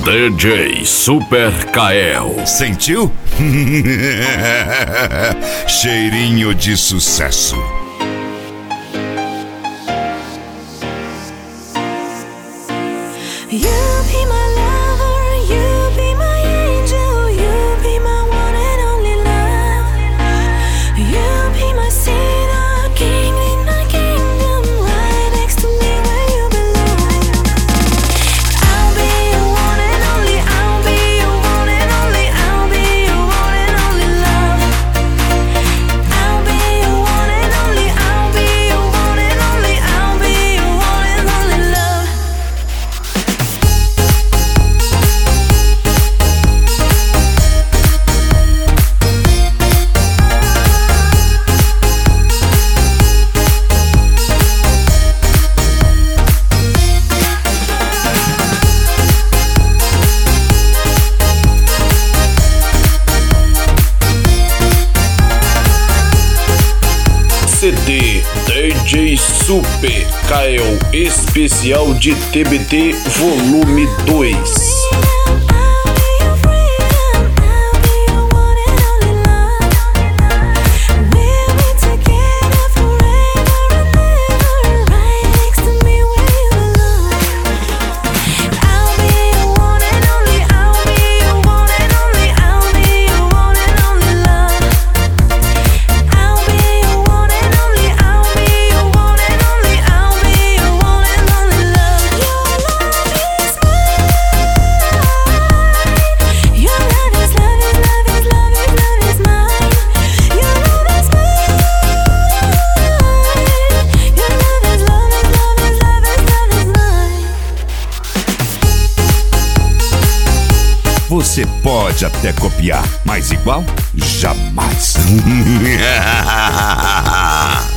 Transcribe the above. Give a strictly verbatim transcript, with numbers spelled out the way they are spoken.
D J Super Kael. Sentiu? Cheirinho de sucesso. You be my lover, you be my angel, you be my one and only love. You be my sinner, king in my kingdom, right next to me where you belong. I'll be your one and only, I'll be your one and only, I'll be your one and only love. I'll be your one and only, I'll be your one and only, I'll be your one and only love. C D D J Super Kael especial de T B T volume dois. Você pode até copiar, mas igual, jamais.